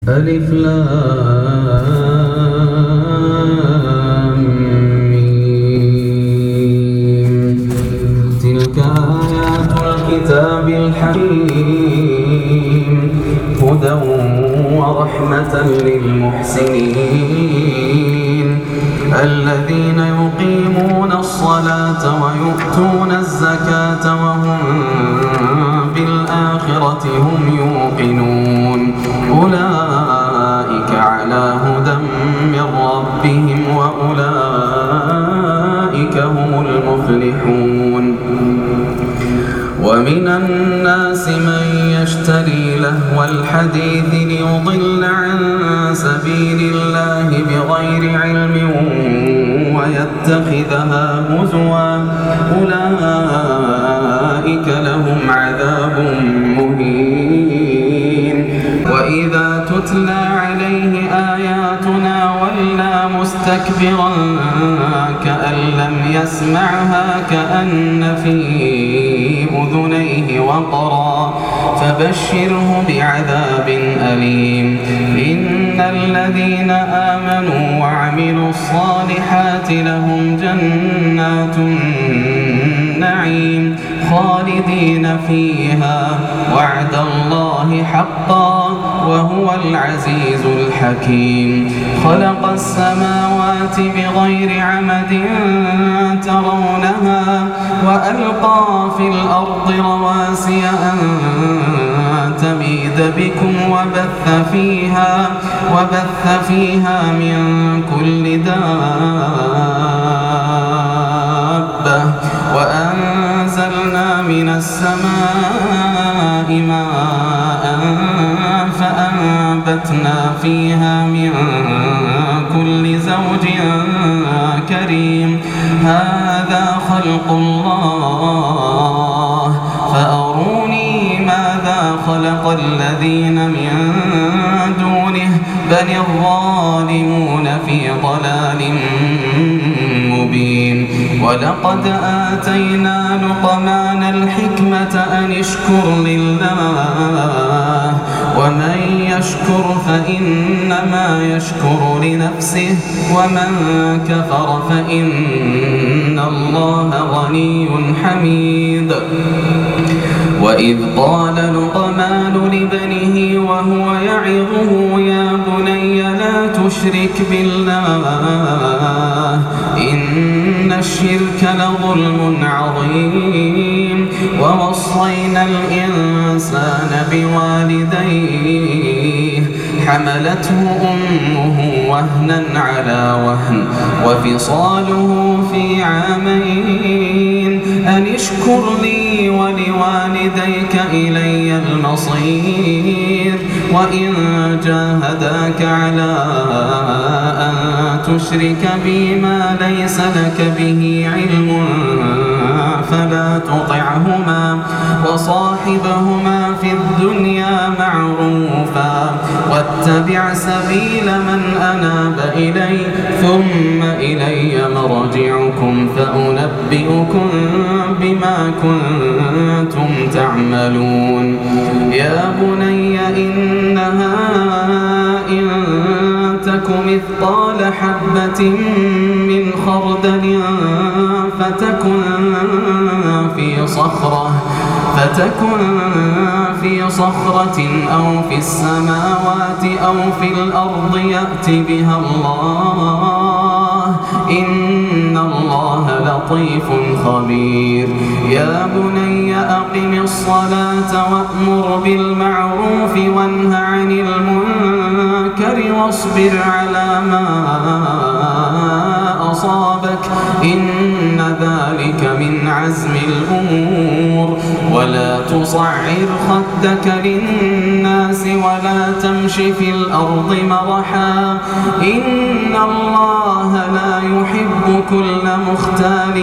ألف لام ميم. تلك آيات الكتاب الحكيم هدى ورحمة للمحسنين الذين يقيمون الصلاة ويؤتون الزكاة وهم بالآخرة هم يوقنون أولئك على هدى من ربهم وأولئك هم المفلحون. ومن الناس من يشتري لهو الحديث ليضل عن سبيل الله بغير علم ويتخذها هزوا أولئك لهم عذاب مهين. وإذا تتلى عليه آياتنا ولى مستكبرا كأن لم يسمعها كأن في أذنيه وقرا فبشره بعذاب أليم. إن الذين آمنوا وعملوا الصالحات لهم جنات النعيم خالدين فيها وعد الله حقا وهو العزيز الحكيم. خلق السماوات بغير عمد ترونها وألقى في الأرض رواسي أن تميد بكم وبث فيها من كل دابة وأنزلنا من السماء ماء فأنبتنا فيها من كل زوج كريم. هذا خلق الله فأروني ماذا خلق الذين من دونه بل الظالمون في ضلال مبين. ولقد آتينا لقمان الحكمة أن اشكر لله ومن يشكر فإنما يشكر لنفسه ومن كفر فإن الله غني حميد. وإذ قال لقمان لابنه وهو يعظه يا بني لا تشرك بالله إن الشرك لظلم عظيم. ووصينا الإنسان بوالديه حملته أمه وهنا على وهن وفصاله في عامين أن اشكر لي ولوالديك إلي المصير. وإن جاهداك على أن تشرك بي ما ليس لك به علم فلا تطعهما وصاحبهما في الدنيا معروفا واتبع سبيل من أناب إلي ثم إلي مرجعكم فأنبئكم بما كنتم تعملون. يا بني إنها إن تك مثقال حبة من خردل فتكن في صخرة أو في السماوات أو في الأرض يأت بها الله إن الله لطيف خبير. يا بني أقم الصلاة وأمر بالمعروف وانه عن المنكر واصبر على ما أصابك إن ذلك من عزم الأمور. ولا تصعر خدك للناس ولا تمش في الأرض مرحا إن الله لا يحب كل مختال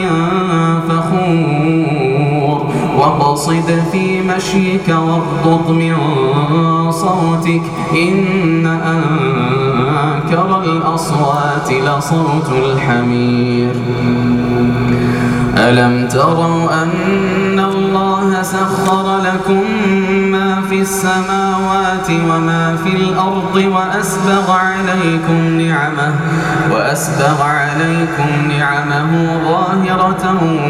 فخور. واقصد في مشيك واغضض من صوتك إن أنكر الأصوات لصوت الحمير. ألم تروا أن الله سخر لكم ما في السماوات وما في الأرض وأسبغ عليكم نعمه ظاهرة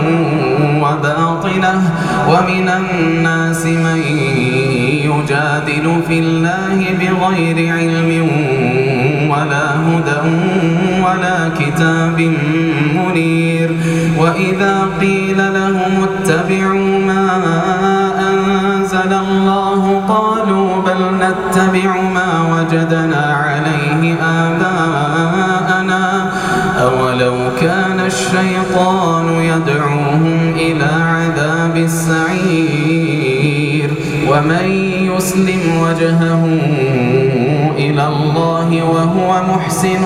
وباطنة ومن الناس من يجادل في الله بغير علم ولا هدى ولا كتاب منير وإذا قيل لهم اتبعوا ما أنزل الله قالوا بل نتبع ما وجدنا عليه آباءنا أولو كان الشيطان يدعوهم إلى عذاب السعير ومن يسلم وجهه إلى الله وهو محسن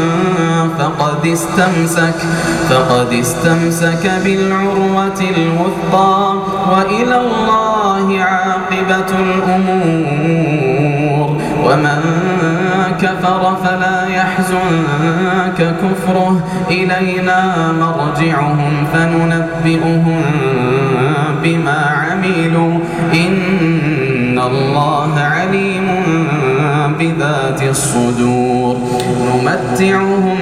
فقد استمسك بالعروة الوثقى وإلى الله عاقبة الأمور ومن كفر فلا يحزنك كفره إلينا مرجعهم فننبئهم بما عملوا إن الله عليم بذات الصدور نمتعهم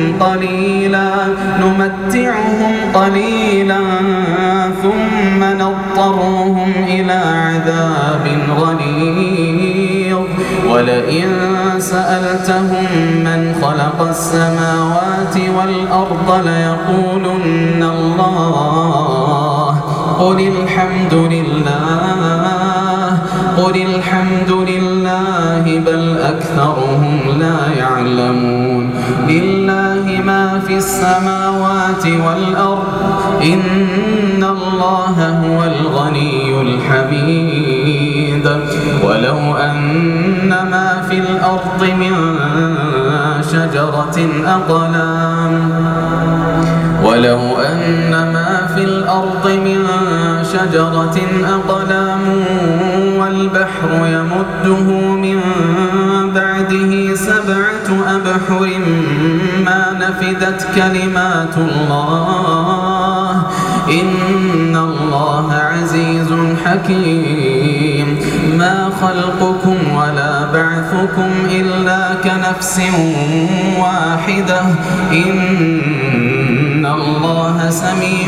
قليلا ثم نضطرهم إلى عذاب غليظ ولئن سألتهم من خلق السماوات والأرض ليقولن الله قل الحمد لله بل أكثرهم لا يعلمون لله ما في السماوات والأرض إن الله هو الغني الحميد ولو أن ما في الأرض من شجرة أقلام والبحر يمده من بعده 7 أبحر ما نفدت كلمات الله إن الله عزيز حكيم ما خلقكم ولا بعثكم إلا كنفس واحدة إن الله سميع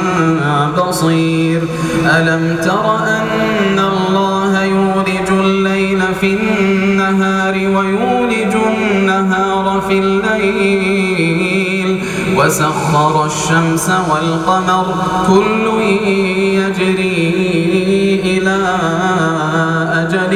بصير ألم تر أن الله يولج الليل في النهار ويولج النهار في الليل وسخر الشمس والقمر كل يجري إلى أجل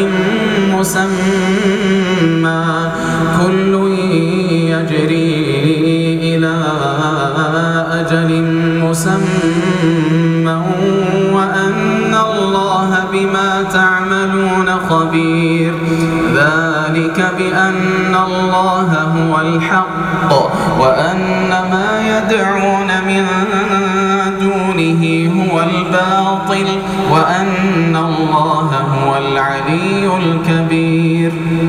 مسمى وأن الله بما تعملون خبير ذلك بأن الله هو الحق وأن ما يدعون من دونه هو الباطل وأن الله هو العلي الكبير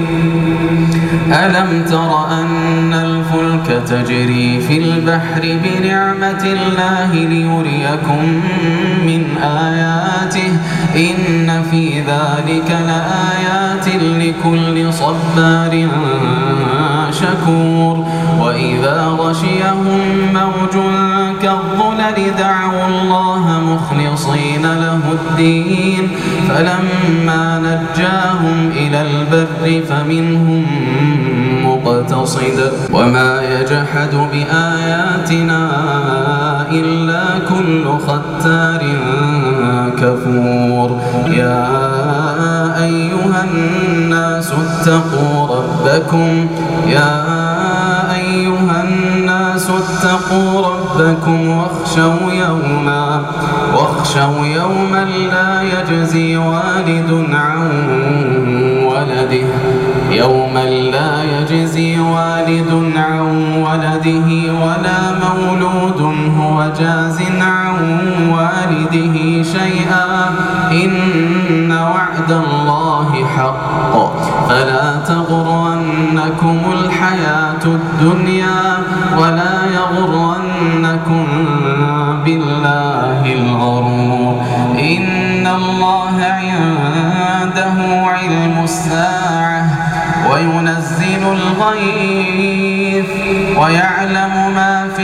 ألم تر أن الفلك تجري في البحر بنعمة الله ليريكم من آياته إن في ذلك لآيات لكل صبار شكور وإذا غشيهم موج كالظلل دعوا الله مخلصين له الدين فلما نجاهم إلى البر فمنهم مقتصد وما يجحد بآياتنا إلا كل ختار كفور يا أيها الناس اتقوا ربكم واخشوا يوما لا يجزي والد عن ولده ولا مولود هو جاز عن والده شيئا إن وعد الله حق فلا تغرنكم الحياة الدنيا ولا يغرنكم بالله الغرور إن الله عنده عنده علم الساعة وينزل الغيث ويعلم ما في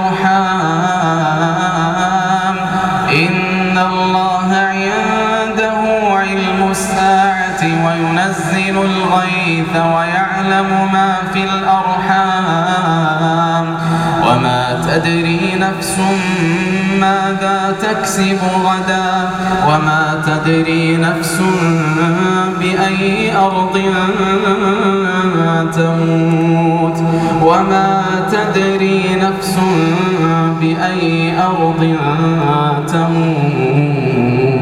الأرحام إن الله عنده علم الساعة وينزل الغيث ويعلم ما في الأرحام وما تدري نفس ماذا تكسب غدا وما تدري نفس بأي أرض تموت وما تدري نفس بأي أرض تموت